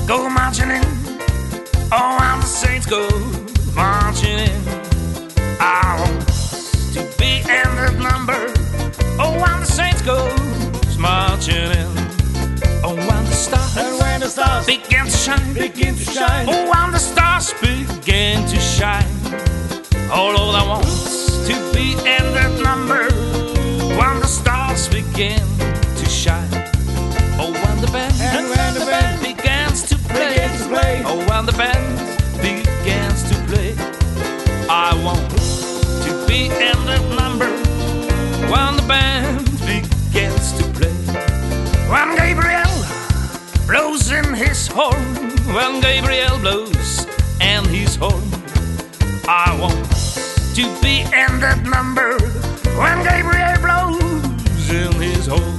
go marching in. Oh, and the saints go marching in. I want to be in that number. Oh, and the saints go marching in. Oh, and the stars begin to shine, Oh, and the stars begin to shine. Oh, Lord, I want to be in that number when the stars begin to shine. Oh, when the band begins to play. Oh, when the band begins to play. I want to be in that number when the band begins to play. When Gabriel blows in his horn, when Gabriel blows in his horn, I want to be in that number when Gabriel blows in his horn.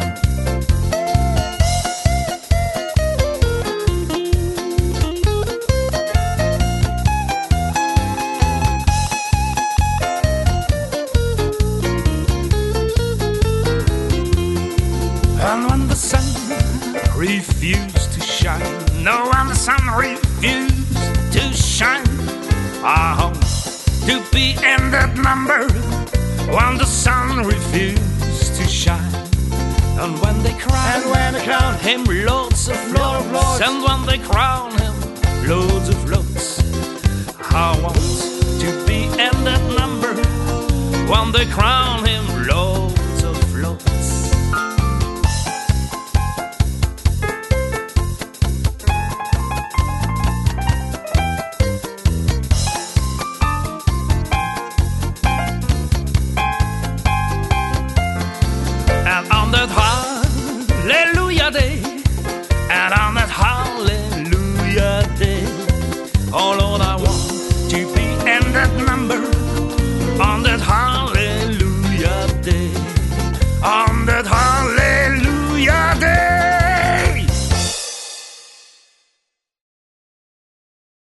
And when the sun refused to shine, no, when the sun refused to shine, I want to be in that number when the sun refused to shine. And when they crown him loads of lords, and when they crown him loads of lords, I want to be in that number when they crown him loads of lords. Hallelujah day, and on that hallelujah day, oh Lord, I want to be in that number on that hallelujah day, on that